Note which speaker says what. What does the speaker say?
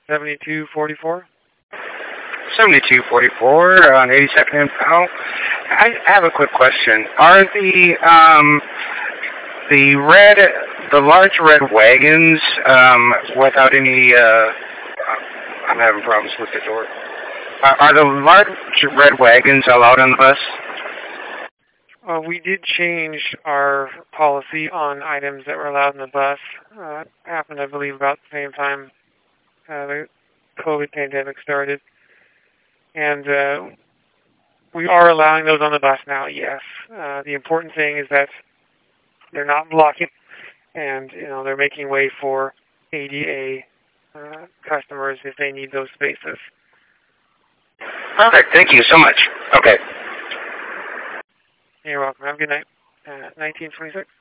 Speaker 1: 7244.
Speaker 2: 7244 on 82nd and Powell. I have a quick question. Are the large red wagons without any? I'm having problems with the door. Are the large red wagons allowed on the bus?
Speaker 1: We did change our policy on items that were allowed in the bus. Happened, I believe, about the same time the COVID pandemic started. And we are allowing those on the bus now, yes. The important thing is that they're not blocking, and they're making way for ADA customers if they need those spaces.
Speaker 2: Perfect. Thank you so much. Okay.
Speaker 1: You're welcome. Have a good night. 1926.